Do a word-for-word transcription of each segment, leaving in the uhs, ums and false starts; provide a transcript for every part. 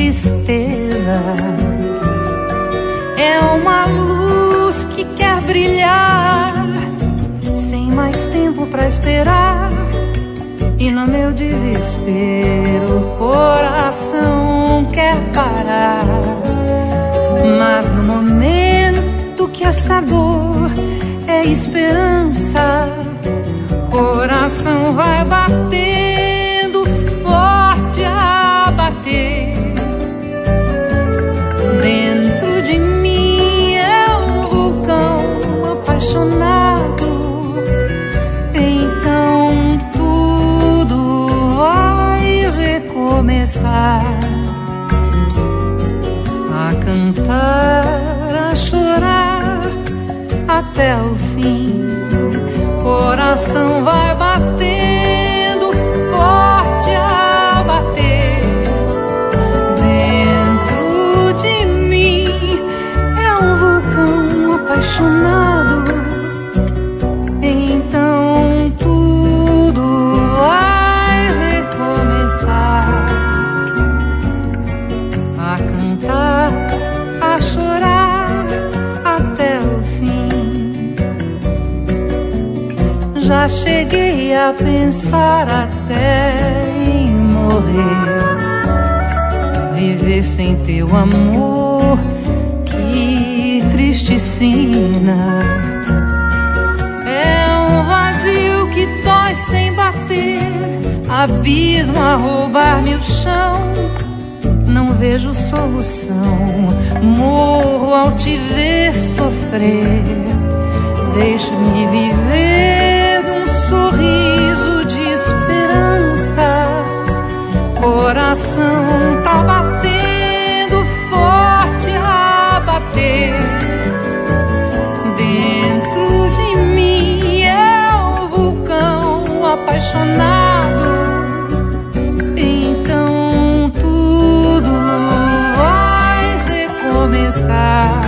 tristeza. É uma luz que quer brilhar, sem mais tempo pra esperar. E no meu desespero o coração quer parar. Mas no momento que essa dor é esperança, coração vai batendo forte a bater. Dentro de mim é um vulcão apaixonado. Então tudo vai recomeçar, a cantar, a chorar até o fim. Coração vai batendo forte a bater. Dentro de mim é um vulcão apaixonado. Então tudo vai recomeçar, a cantar, a chorar até o fim. Já cheguei a pensar até em morrer, viver sem teu amor, que triste sina. É um vazio que dói sem bater, abismo a roubar-me o chão. Não vejo solução, morro ao te ver sofrer. Deixa-me viver um sorriso de esperança. Coração tá batendo forte a bater. Dentro de mim é um vulcão apaixonado. Então tudo vai recomeçar,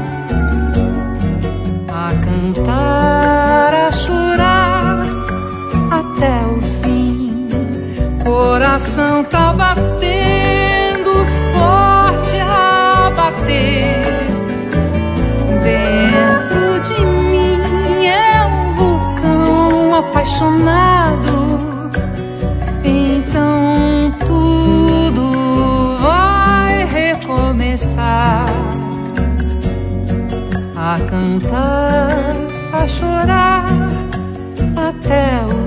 a cantar, a chorar até o fim. Coração tá batendo forte a bater. Dentro de mim é um vulcão apaixonado. Então tudo vai recomeçar, a cantar, a chorar até o